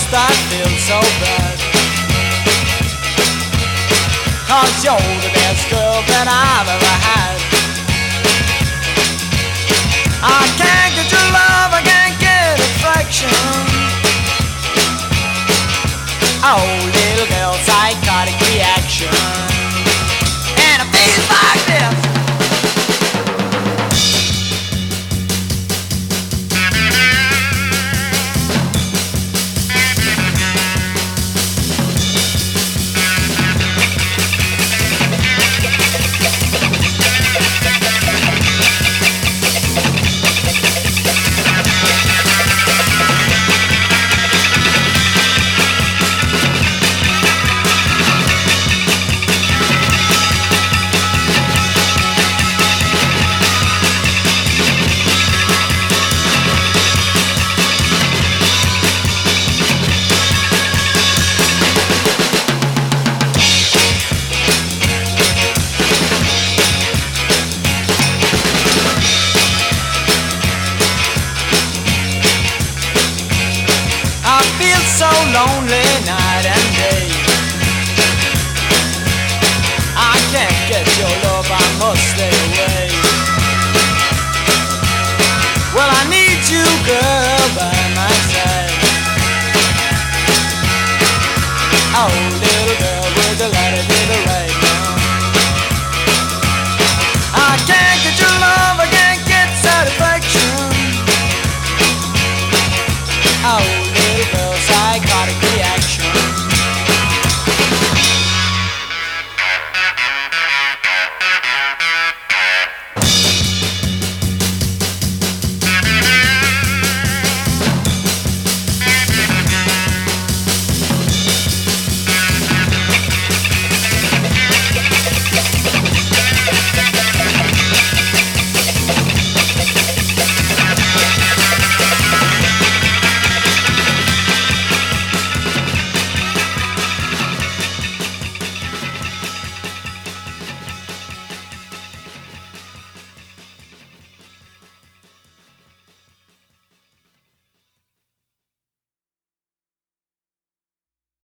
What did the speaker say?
I feel so bad. 'Cause you're the best girl that I've ever had. I can't get your love, I can't get affection. Oh, little girl, psychotic reaction. And it feels like this. I feel so lonely night and